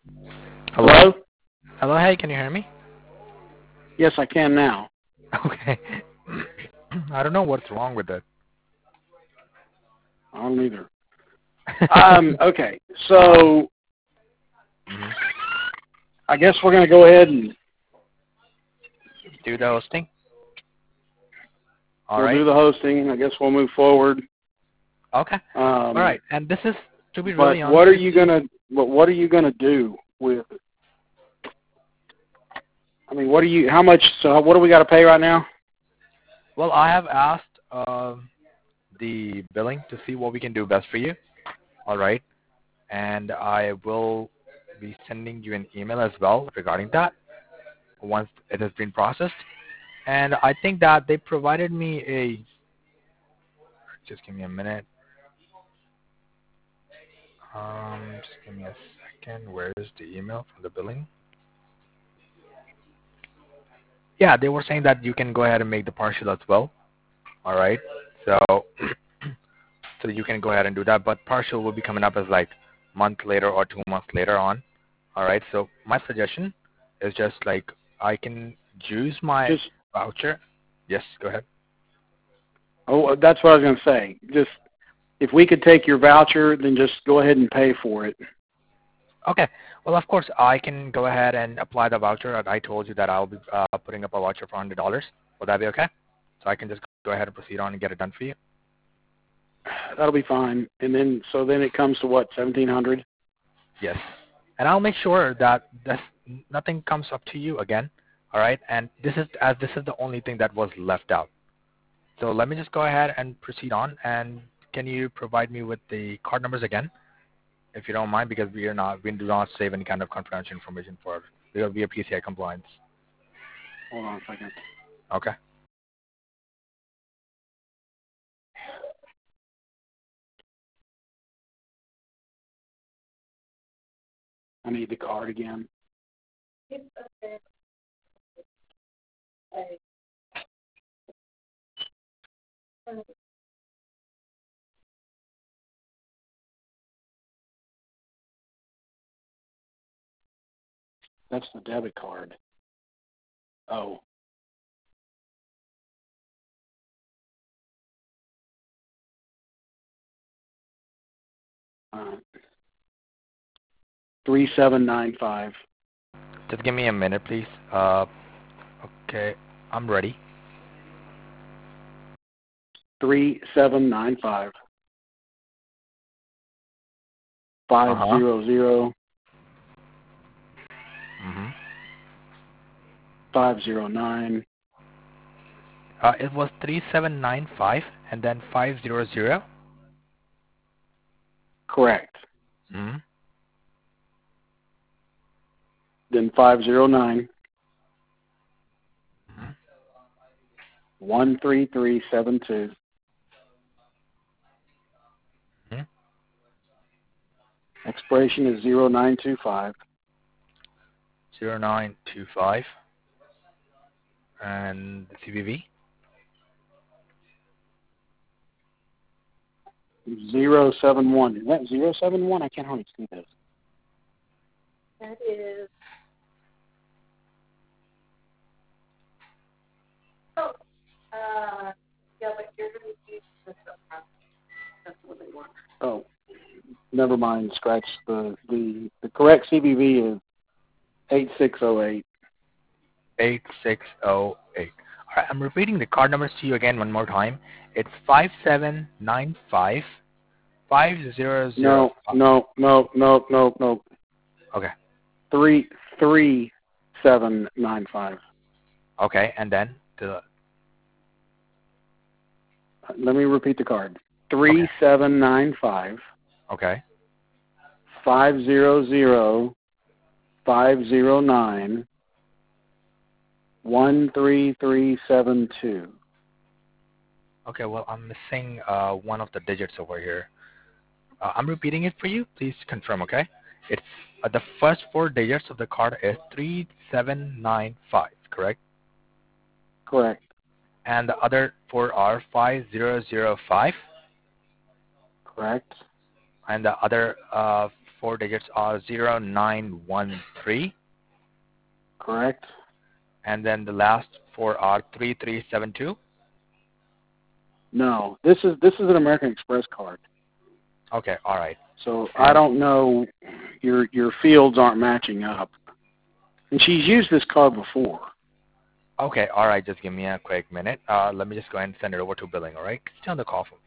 Hello? Hello? Hello, hey, can you hear me? Yes, I can now. Okay. I don't know what's wrong with it. I don't either. uh-huh. Okay, so Mhm. I guess we're going to go ahead and Do the hosting. All we'll right. do the hosting. I guess we'll move forward. Okay. All Um, right. And this is, to be but really honest with you. what are you gonna do with? I mean, what are you? How much? So what do we got to pay right now? Well, I have asked the billing to see what we can do best for you. All right. And I will be sending you an email as well regarding that once it has been processed. And I think that they provided me a. Just give me a minute. Just give me a second. Where is the email from the billing? Yeah, they were saying that you can go ahead and make the partial as well. All right. So, so you can go ahead and do that. But partial will be coming up as like month later or 2 months later on. All right. So my suggestion is just like I can use my Just voucher. Yes. Go ahead. that's what I was gonna say. Just if we could take your voucher, then just go ahead and pay for it. Okay. Well, of course, I can go ahead and apply the voucher. I told you that I'll be putting up a voucher for $100. Will that be okay? So I can just go ahead and proceed on and get it done for you. That'll be fine. And then it comes to what, 1,700? Yes. And I'll make sure that nothing comes up to you again. All right. And this is the only thing that was left out. So let me just go ahead and proceed on. And can you provide me with the card numbers again, if you don't mind, because we do not save any kind of confidential information for because we are PCI compliance. Hold on a second. Okay. I need the card again. That's the debit card. Oh. Uh, 3795. Just give me a minute, please. Okay. I'm ready. 3795 Uh-huh. 500 Mm-hmm. 509. It was 3795 and then 500. Correct. Mm-hmm. Then 509 Mm-hmm. 13372. Mm-hmm. Expiration is 0925. 0925 and the CVV. 071. Is that 071? I can't hardly see this. That is, oh, yeah, but you're going to use this up. That's what they want. Oh, never mind. Scratch the correct CVV is 8608. 8608. All right, I'm repeating the card numbers to you again one more time. It's 5795 5005. No, no, no, no, no, no. Okay. 33795. Okay, and then the Let me repeat the card. okay. 3795 Okay. 500 509 13372. Okay, well, I'm missing one of the digits over here. I'm repeating it for you. Please confirm, okay? It's the first four digits of the card is 3795, correct? Correct. And the other four are 5005, Correct. and the other four digits are 0913, Correct. and then the last four are 3372. No, this is an American Express card. Okay, all right. So I don't know. Your fields aren't matching up. And she's used this card before. Okay, all right. Just give me a quick minute. Let me just go ahead and send it over to billing. All right, stay on the call for me.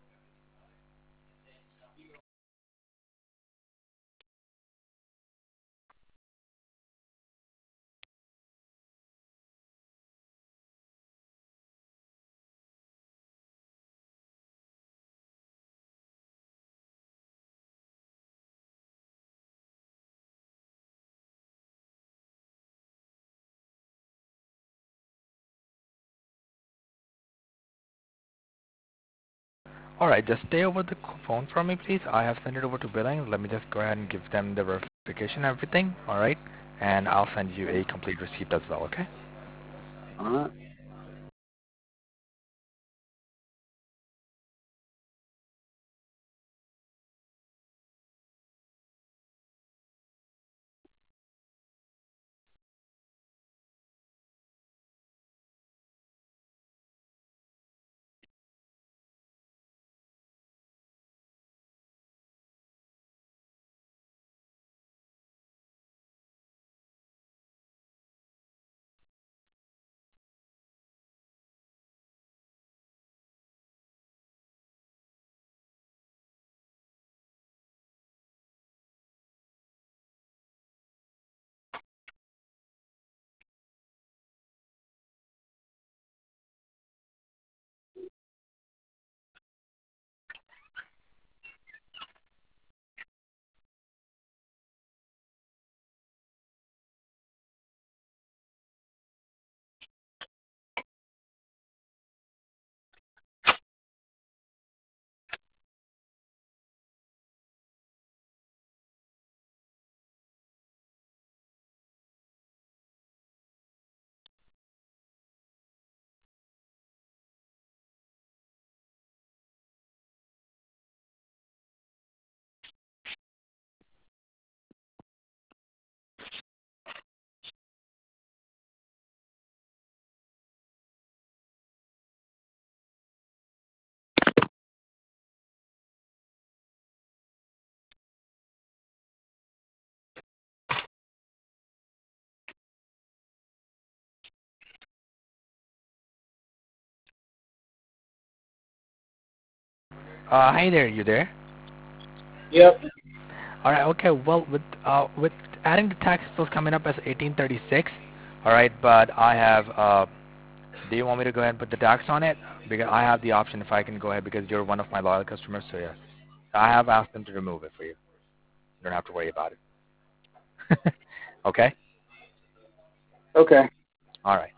All right, just stay over the phone for me, please. I have sent it over to billing. Let me just go ahead and give them the verification and everything. All right, and I'll send you a complete receipt as well. Okay. All right. Hey there, you there? Yep. All right. Okay. Well, with adding the tax bills coming up as 1836. All right, but I have. Do you want me to go ahead and put the tax on it? Because I have the option if I can go ahead because you're one of my loyal customers. So yeah, I have asked them to remove it for you. You don't have to worry about it. Okay. Okay. All right.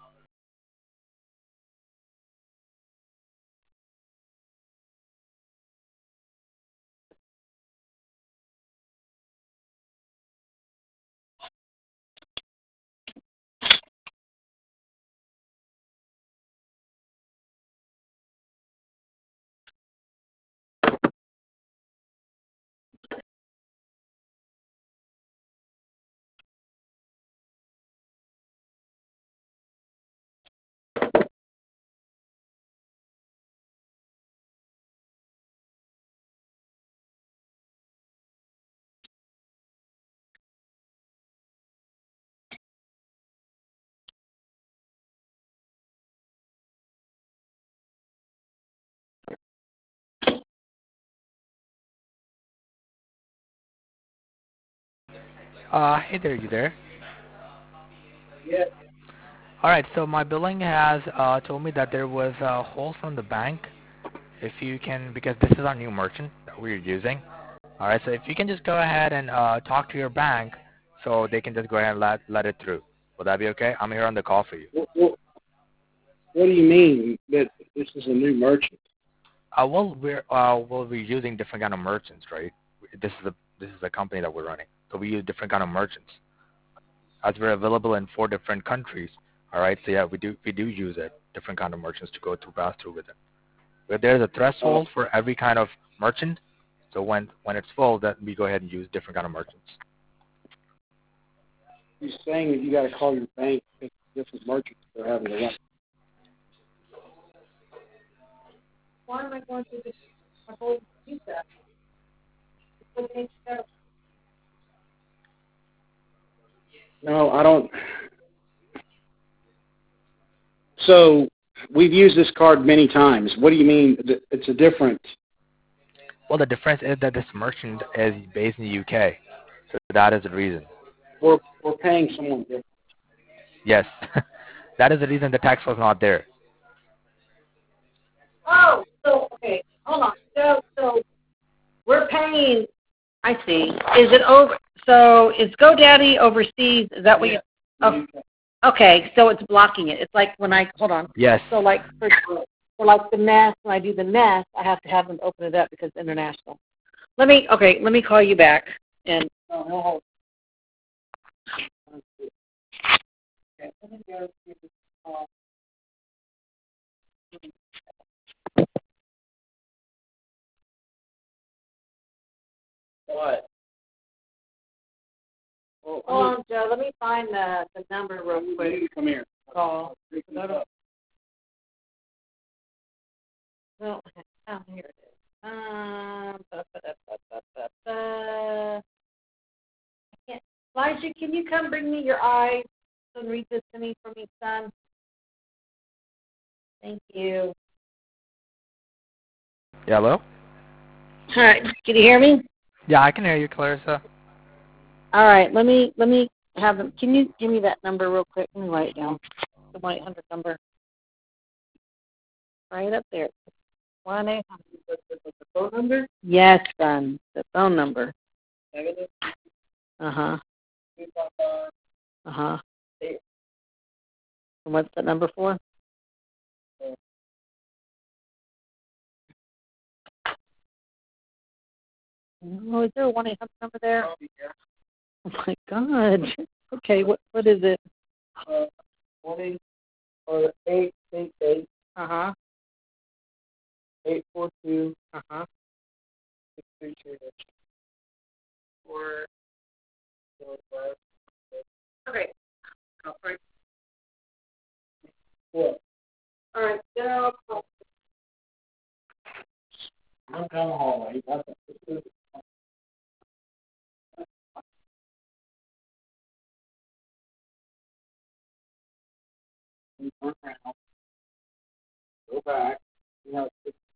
Hey there, you there? Yeah. All right. So my billing has told me that there was a hold from the bank. If you can, because this is our new merchant that we're using. All right. So if you can just go ahead and talk to your bank, so they can just go ahead and let it through. Will that be okay? I'm here on the call for you. What do you mean that this is a new merchant? We're using different kind of merchants, right? This is a company that we're running, so we use different kind of merchants. As we're available in 4 different countries. All right. So yeah, we do use it, different kind of merchants to go to pass through with it. But there's a Oh, threshold for every kind of merchant. So when it's full, then we go ahead and use different kind of merchants. He's saying that you got to call your bank to pick different merchants they're having to run. Why am I going through this whole visa? No, I don't. So we've used this card many times. What do you mean that it's a different? Well, the difference is that this merchant is based in the UK, so that is the reason. We're paying someone different. Yes, that is the reason the tax was not there. Oh, so okay, hold on. So we're paying. I see. Is it over? So is GoDaddy overseas? Is that what you? Oh, okay, so it's blocking it. It's like when I hold on. Yes. So like for like the Nest, when I do the Nest, I have to have them open it up because it's international. Let me call you back and. What? Well, Hold on, Joe. Let me find the number real quick. Come here. Call. Well, oh, here it is. I can't. Elijah, can you come bring me your eyes and read this to me for me, son? Thank you. Yeah, hello? All right. Can you hear me? Yeah, I can hear you, Clarissa. All right. Let me have them. Can you give me that number real quick? Let me write it down. The 1-800 number. Right up there. 1-800. The phone number? Yes, son. The phone number. Negative. Uh-huh. 255. Uh-huh. And what's the number for? Oh, is there a 1-800 number there? Oh my God. Okay, what is it? 20 or 888. Uh-huh. 842. Uh-huh. 632. Or okay. Oh, right. What? All right, then I'll call. I'm down the hallway. That's it. Go back. You know,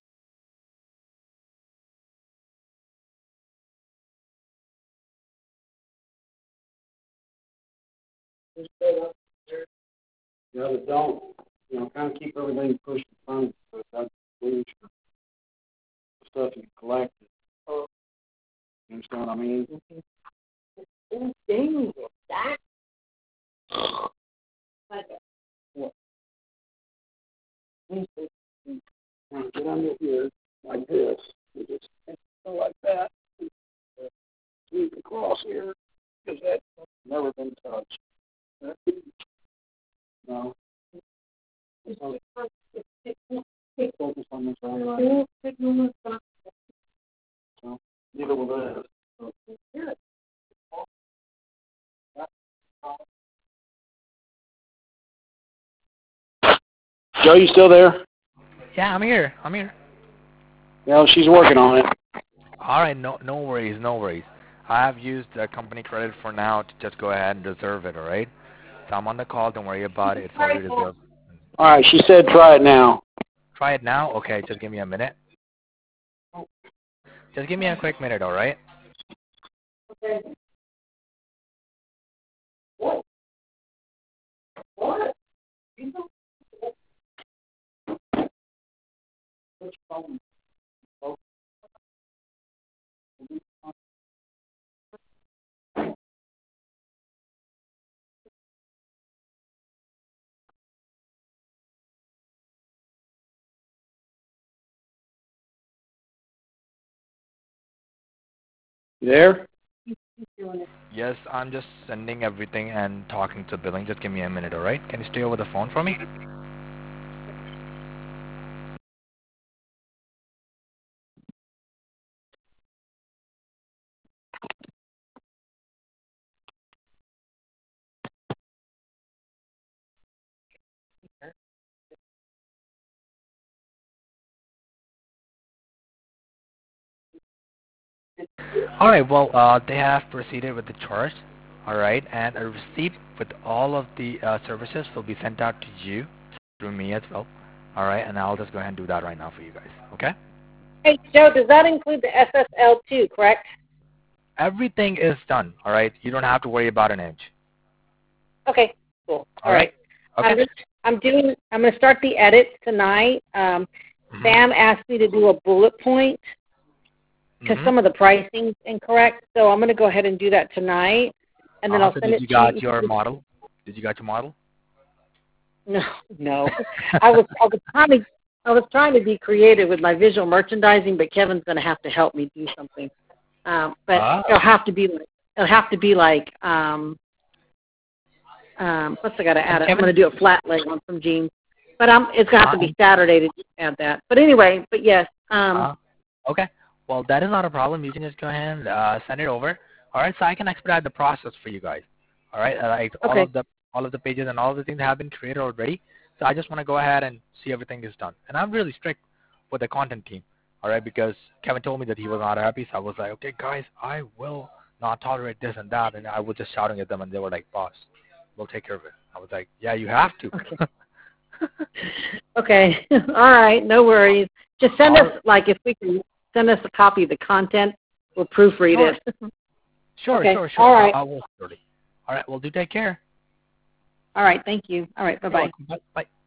just go up there. You know, but don't. You know, kind of keep everything pushed in front of you. So that's the stuff you collected. You understand what I mean? Oh, dang it. That. What? Now get under here like this. You just go like that. Squeeze across here because that's never been touched. No. Focus on this right line. So, neither will this. Joe, you still there? Yeah, I'm here. I'm here. No, she's working on it. All right, no worries, no worries. I have used company credit for now to just go ahead and reserve it, all right? So I'm on the call. Don't worry about it. It's already reserved. All right, she said try it now. Try it now? Okay, just give me a minute. Just give me a quick minute, all right? Okay. What? What? Which phone? You there? Yes, I'm just sending everything and talking to billing. Just give me a minute, all right? Can you stay over the phone for me? All right. Well, they have proceeded with the charge. All right, and a receipt with all of the services will be sent out to you through me as well. All right, and I'll just go ahead and do that right now for you guys. Okay. Hey, Joe, does that include the SSL too, correct? Everything is done. All right. You don't have to worry about an inch. Okay, cool. All right. Okay. I'm going to start the edits tonight. Sam asked me to do a bullet point because some of the pricing is incorrect, so I'm going to go ahead and do that tonight, and then I'll send it to you. Did you got your model? Did you got your model? No. I was trying to be creative with my visual merchandising, but Kevin's going to have to help me do something. But it'll have to be like plus I got to add it. I'm going to do a flat lay on some jeans, but it's going to have to be Saturday to add that. But anyway, but yes. Okay. Well, that is not a problem. You can just go ahead and send it over. All right, so I can expedite the process for you guys. All right, all of the pages and all of the things have been created already. So I just want to go ahead and see everything is done. And I'm really strict with the content team. All right, because Kevin told me that he was not happy, so I was like, okay, guys, I will not tolerate this and that, and I was just shouting at them, and they were like, boss, we'll take care of it. I was like, yeah, you have to. Okay. All right, no worries. Just send us, if we can send us a copy of the content, we'll proofread it. Sure. All right. I will. All right, well, do take care. All right, thank you. All right, bye-bye. Bye.